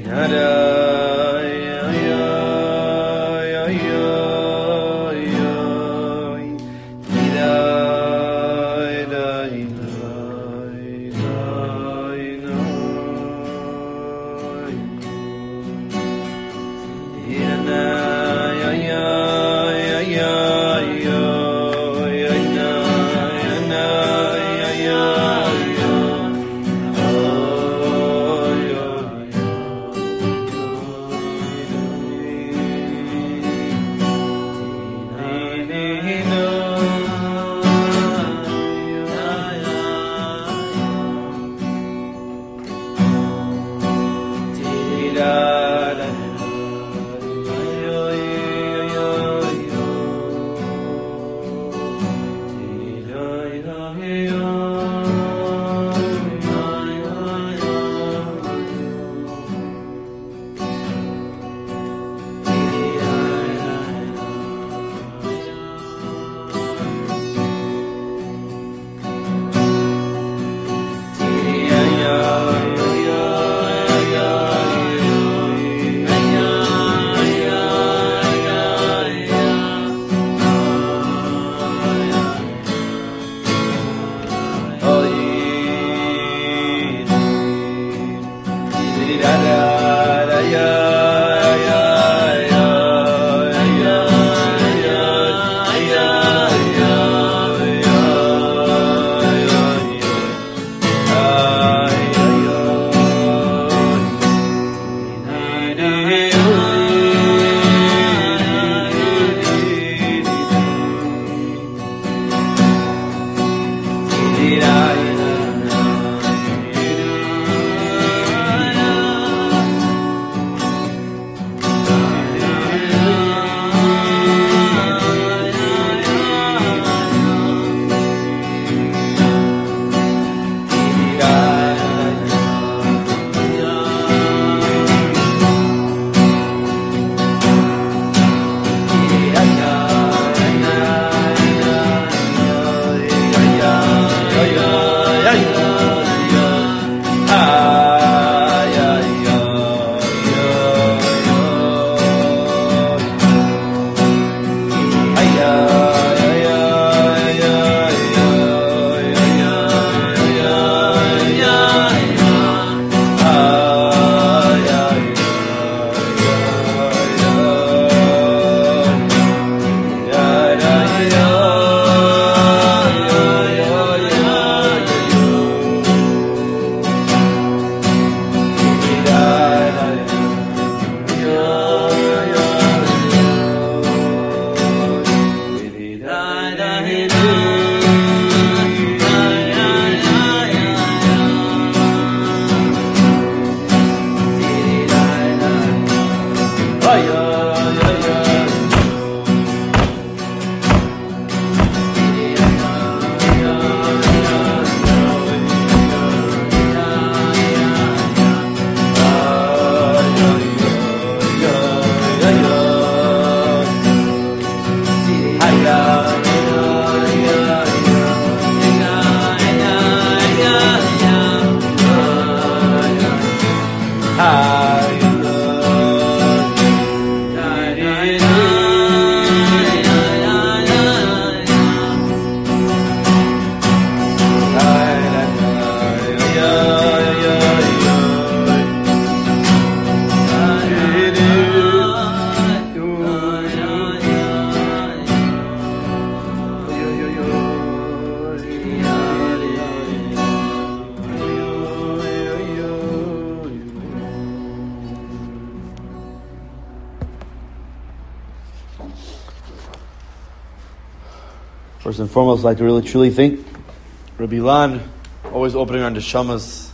First and foremost, I'd like to really truly thank Rabbi Ilan, always opening our neshamas,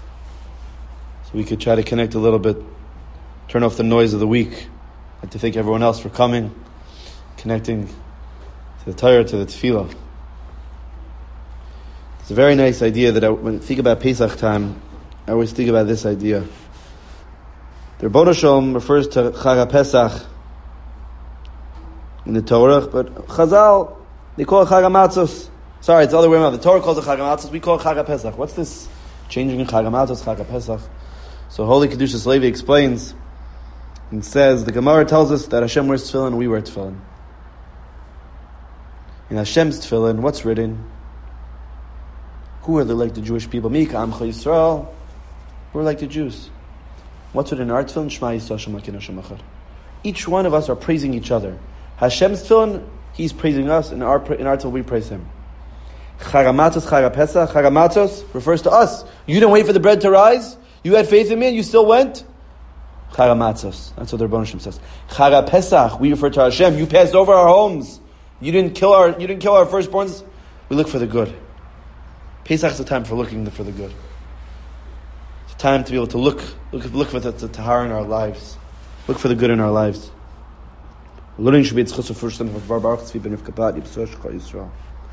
so we could try to connect a little bit, turn off the noise of the week. I'd like to thank everyone else for coming, connecting to the Torah, to the Tefillah. It's a very nice idea that when I think about Pesach time, I always think about this idea. The Rebbeinu Shalom refers to Chag HaPesach in the Torah, but Chazal, they call it Chag HaMatzos. Sorry, it's the other way around. The Torah calls it Chag HaMatzos, we call it Chag HaPesach. What's this changing in Chag HaMatzos, Chag HaPesach? So Holy Kedushas Levi explains and says, the Gemara tells us that Hashem wears tefillin and we wear tefillin. In Hashem's tefillin, what's written? Who are they like the Jewish people? Mika Amcha Yisrael. We're like the Jews. What's written in our tefillin? Shema Yisrael Hashem Elokeinu Hashem Echad. Each one of us are praising each other. Hashem's tefillin, He's praising us, and in our tefillin we praise Him. Charamatos, Charapesach. Charamatos refers to us. You didn't wait for the bread to rise. You had faith in me, and you still went. Charamatos. That's what the Rebbeinu Shem says. Charapesach. We refer to Hashem. You passed over our homes. You didn't kill our firstborns. We look for the good. Pesach is a time for looking for the good. It's a time to be able to look for the tahara in our lives. Look for the good in our lives. Learning should be its chus of first of Baruch Tzvi ben Rivka Yisrael.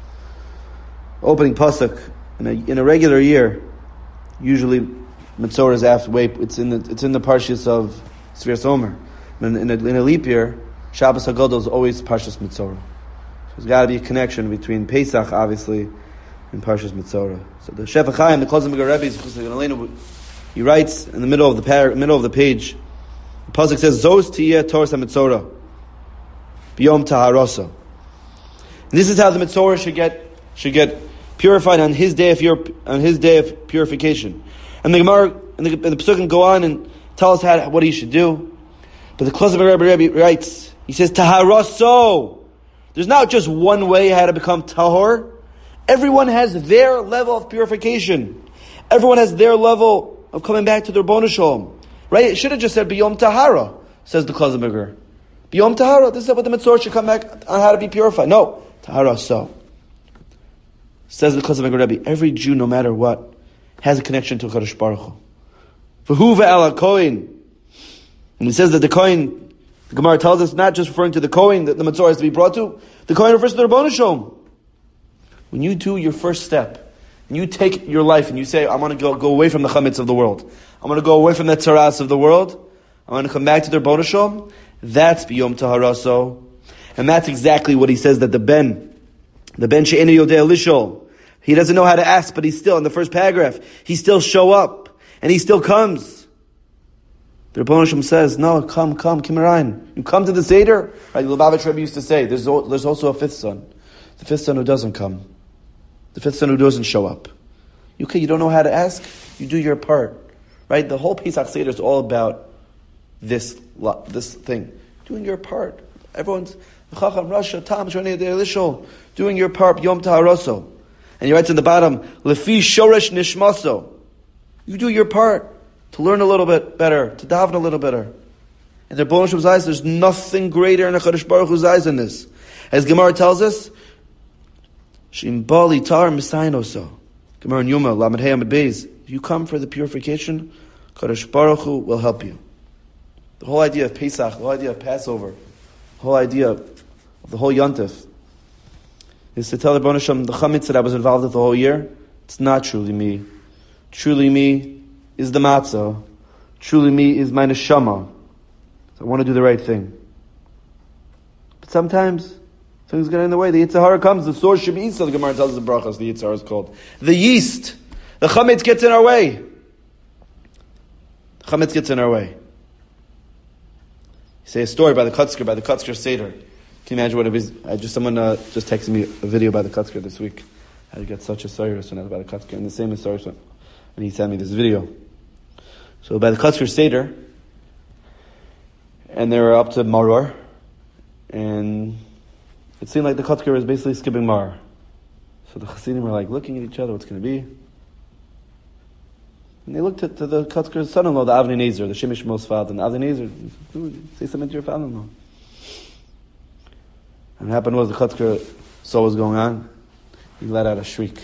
Opening pasuk in a regular year, usually Metzorah is after. Wait, it's in the parshas of Sfiras Omer. In a leap year, Shabbos Hagadol is always parshas Metzorah. So there's got to be a connection between Pesach, obviously, and parshas Metzorah. So the Shef HaChaim, the Klozimger Rebbe, he writes in the middle of the page. The pasuk says, "Zos tiyeh Torah HaMetzorah, biyom taharosa." And this is how the Metzorah should get purified on his day of purification. And the Gemara and the Pesukim go on and tell us what he should do. But the Klozimger Rebbe writes, he says, "Taharoso." There's not just one way how to become tahor. Everyone has their level of purification. Everyone has their level of coming back to their Rebbeinu Shalom. Right? It should have just said Biyom Tahara, says the Klozimger. Biyom Tahara, this is what the Metzorah should come back on how to be purified. No, Tahara so. Says the Klozimger Rebbe, every Jew, no matter what, has a connection to Kadosh Baruch Hu. V'hu ve'al HaKohen. And he says that the Kohen, the Gemara tells us, not just referring to the Kohen that the Metzorah has to be brought to, the Kohen refers to the Rebbeinu Shalom. When you do your first step, and you take your life and you say, I want to go away from the chametz of the world. I want to go away from the tzaras of the world. I want to come back to the Rebbeinu Shalom. That's biyom taharaso. And that's exactly what he says that the ben she'enu yodei lishol, he doesn't know how to ask, but he's still, in the first paragraph, he still show up. And he still comes. The Rebbeinu Shalom says, no, come, Kimarayin. You come to the Seder. Right, the Lubavitch Rebbe used to say, there's also a fifth son. The fifth son who doesn't come. The fifth son who doesn't show up. You don't know how to ask? You do your part. Right? The whole Pesach Seder is all about this thing. Doing your part. Everyone's Chacham, Rasha, Tam, Shonei Lishol, doing your part, Yom Taharoso. And he writes in the bottom, Lefi Shoresh Nishmaso. You do your part to learn a little bit better, to daven a little better. In the Rebbeinu Shalom's eyes, there's nothing greater in HaKadosh Baruch Hu's eyes than this. As Gemara tells us, Shim Bali Tar Misainoso. Gemara in Yuma, Lamed Hey Amid Beis. If you come for the purification, HaKadosh Baruch Hu will help you. The whole idea of Pesach, the whole idea of Passover, the whole idea of the whole Yontif is to tell the Rebbeinu Shalom, the chametz that I was involved with the whole year, it's not truly me. Truly me is the matzah. Truly me is my neshama. So I want to do the right thing. But sometimes things get in the way. The Yetzer Hara comes. The source should be Isa. The Gemara tells us the brachas. The Yetzer Hara is called the yeast. The chametz gets in our way. The chametz gets in our way. You say a story by the Kutzker Seder. Can you imagine what it is? Someone just texted me a video by the Kutzker this week. I got such a story when I was by the Kutzker, and the same story when he sent me this video. So by the Kutzker Seder, and they were up to Maror, and it seemed like the Kutzker was basically skipping Maror. So the Chassidim were like looking at each other, what's going to be? And they looked at the Kutzker's son-in-law, the Avnei Nezer, the Shemesh Mos father, and the Avnei Nezer, say something to your father-in-law. And what happened was the Kutzker saw what was going on. He let out a shriek.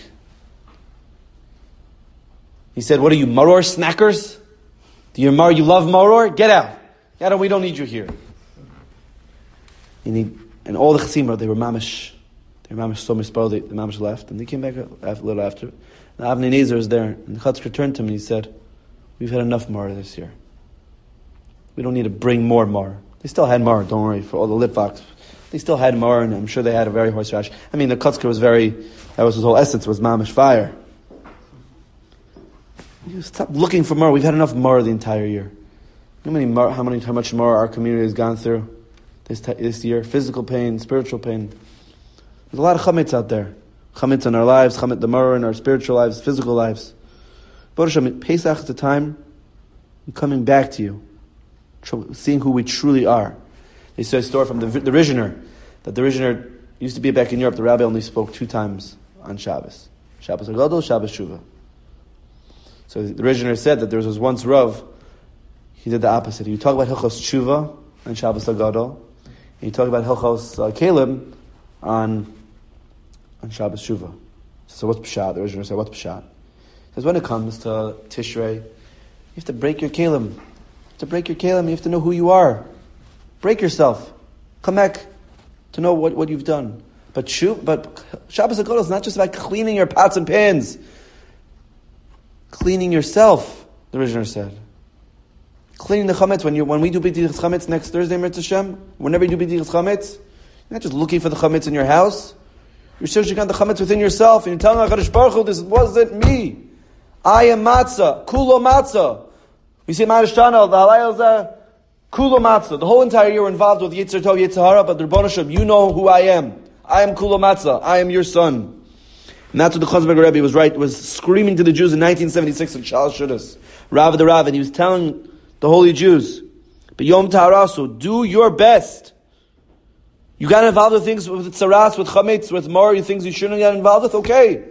He said, what are you, Maror snackers? You love Maror? Get out. We don't need you here. And all the Chassidim, they were mamish so mispelled, the mamish left, and they came back a little after. The Avnei Nezer is there, and the Chutzker turned to him and he said, we've had enough Maror this year. We don't need to bring more Maror. They still had Maror, don't worry, for all the Litvaks. They still had Maror, and I'm sure they had a very horse rash. The Chutzker was that was his whole essence, was mamish fire. You stop looking for more. We've had enough more the entire year. How much more our community has gone through this year? Physical pain, spiritual pain. There's a lot of chametz out there. Chametz in our lives, chametz the maror in our spiritual lives, physical lives. Baruch Hashem, Pesach is the time of coming back to you, seeing who we truly are. They say a story from the Rishner, that the Rishner used to be back in Europe. The rabbi only spoke 2 times on Shabbos. Shabbos Hagadol, Shabbos Shuvah. So the Rishner said that there was once Rav, he did the opposite. He would talk about Hilchos Tshuva on Shabbos Hagadol, and he talked about Hilchos Kalim on Shabbos Shuvah. So what's Pshat? The Rishner said, what's Pshat? He says, when it comes to Tishrei, you have to break your Kalim. You have to know who you are. Break yourself. Come back to know what you've done. But Shabbos Hagadol is not just about cleaning your pots and pans. Cleaning yourself, the Rishner said. Cleaning the chametz. When we do B'dichas Chametz next Thursday, Mirz Hashem, whenever you do B'dichas Chametz, you're not just looking for the chametz in your house. You're searching out the chametz within yourself, and you're telling HaKadosh Baruch Hu, this wasn't me. I am matzah, kulo matzah. We say Ma'ashtana, the halayel kulo matzah. The whole entire year we're involved with Yetzer Tov, Yetzer Hara, but the Rebbeinu Shem, you know who I am. I am kulo matzah. I am your son. And that's what the Chazon Rebbe was screaming to the Jews in 1976 in Shalosh Shudas. Rav the Rav, and he was telling the holy Jews, but Yom Ta'arasu, do your best. You got involved with things, with tzaras, with chametz, with more things you shouldn't get involved with. Okay,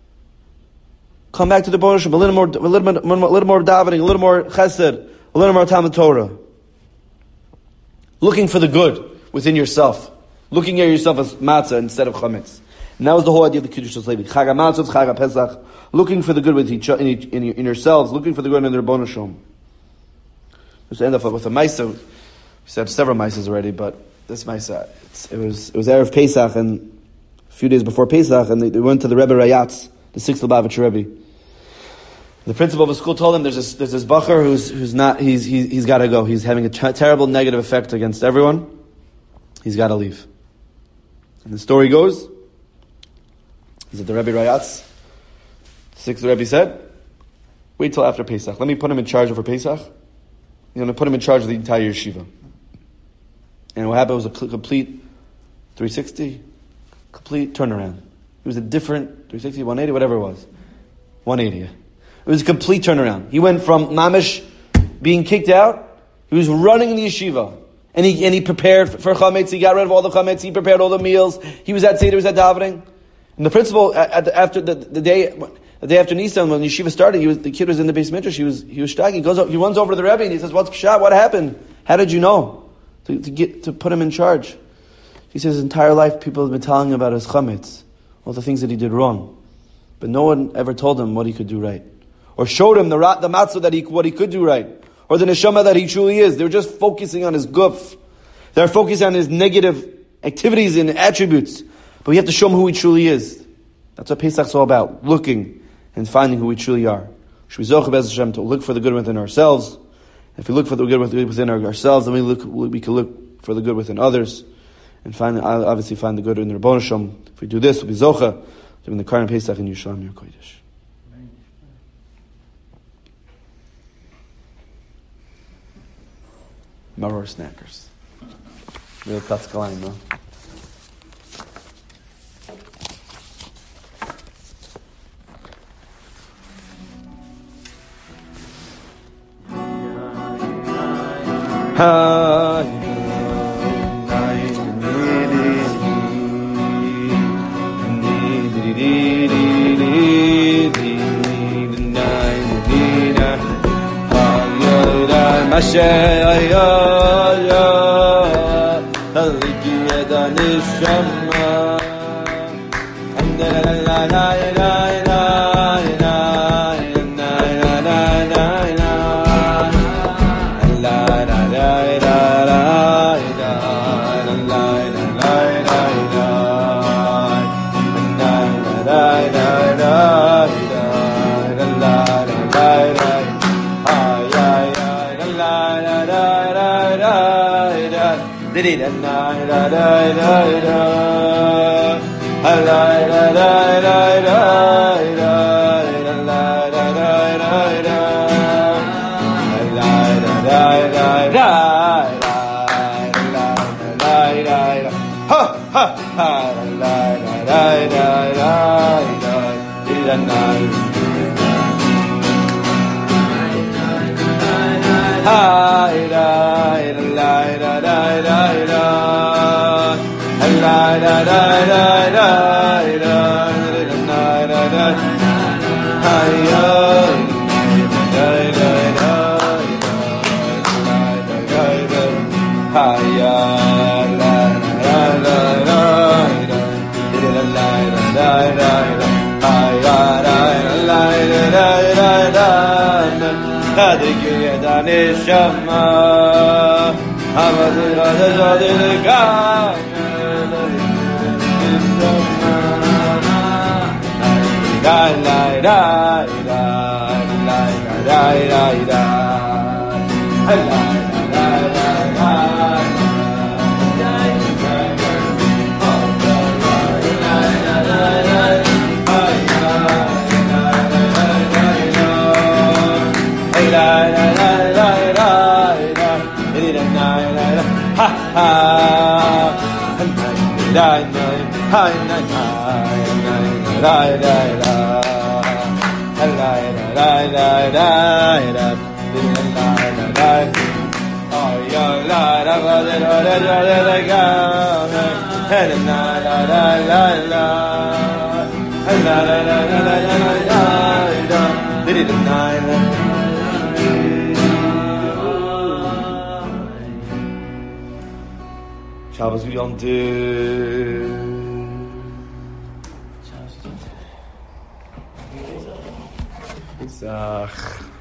come back to the Rebbeinu Shem. A little more davening, a little more chesed, a little more Talmud Torah. Looking for the good within yourself, looking at yourself as matzah instead of chametz. And that was the whole idea of the Kiddush Levi. Chag HaMatzot, Chag HaPesach, looking for the good with in yourselves, looking for the good in the Rebbeinu Shem. Let's end up with a Maisa. We said several Maisas already, but this Maisa, it was Erev Pesach, and a few days before Pesach, and they went to the Rebbe Rayatz, the 6th Lubavitcher Rebbe. The principal of the school told him there's this bacher who's not, he's got to go. He's having a terrible negative effect against everyone. He's got to leave. And the story goes, is that the Rebbe Rayatz, 6th Rebbe said, wait till after Pesach. Let me put him in charge over Pesach. He's going to put him in charge of the entire yeshiva. And what happened was a complete 360, complete turnaround. It was a different 360, 180, whatever it was. 180. It was a complete turnaround. He went from mamish being kicked out, he was running the yeshiva. And he prepared for chametz, he got rid of all the chametz, he prepared all the meals, he was at Seder, he was at davening. And the principal, after the day after Nisan, when yeshiva started, the kid was in the base midrash. He was shtag. He runs over to the Rebbe and he says, "What's pshat? What happened? How did you know to put him in charge?" He says his entire life people have been telling him about his chametz, all the things that he did wrong, but no one ever told him what he could do right, or showed him the matzah what he could do right, or the neshama that he truly is. They were just focusing on his guf. They're focusing on his negative activities and attributes. But we have to show him who he truly is. That's what Pesach's all about. Looking and finding who we truly are. Should we zoche Be'ez Hashem to look for the good within ourselves. If we look for the good within ourselves, then we can look for the good within others. And obviously find the good in the Rebbeinu Shem. If we do this, we'll be zoche in the Karn Pesach in Yerushalayim Yer Kodesh. Maror snackers. Real Katzkalayim, no? La Neshama, Shabbos Yom Tov.